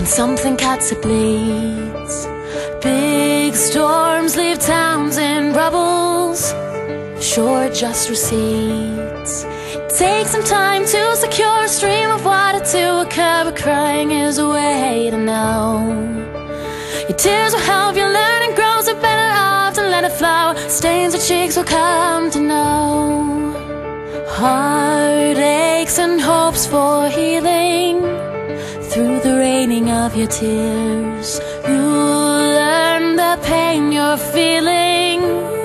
when something cuts it bleeds. Big storms leave towns in rubbles, shore just recedes. It takes some time to secure a stream of water to occur, but crying is a way to know. Your tears will help you learn and grow, so better off to let it flow. Stains your cheeks will come to know. Heartaches and hopes for healing, through the raining of your tears, you'll learn the pain you're feeling.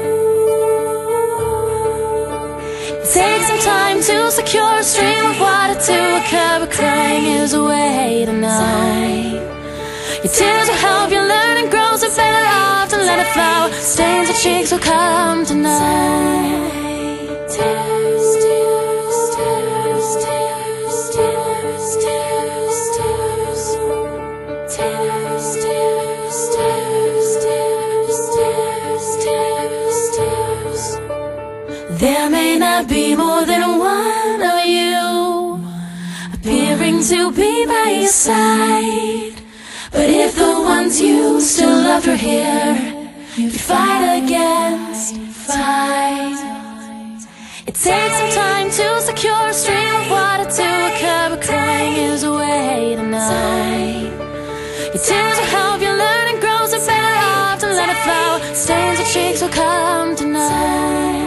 It takes some time to secure a stream of water to occur, but crying is a way to know. Your tears will help you learn and grow, so better off to let it flow. Stains your cheeks will come to know. Tears, tears, tears, tears, tears, tears, tears, tears, tears, tears, tears, tears, tears. There may not be more than one of you appearing to be by your side, but if the ones you still love are here, you fight against fight. It takes some time to secure a stream of water to occur, but crying is a way to know. Your tears will help you learn and grow, so better off to let it flow. Stains your cheeks will come to know.